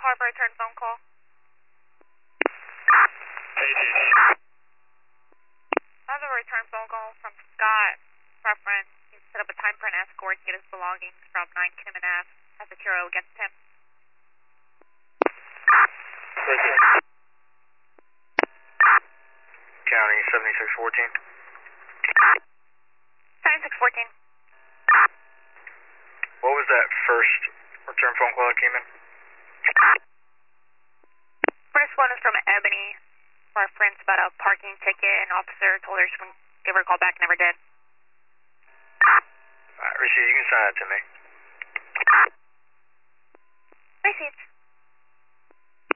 Harbor return phone call. Hey, Chief. I have a return phone call from Scott. Reference. He set up a time for an escort to get his belongings from 9 Kinnaman Ave as a hero against him. Where's it? County 7614. 7614. What was that first return phone call that came in? First one is from Ebony. Reference about a parking ticket. An officer told her she would give her a call back, never did. Received, you can send that to me. Received.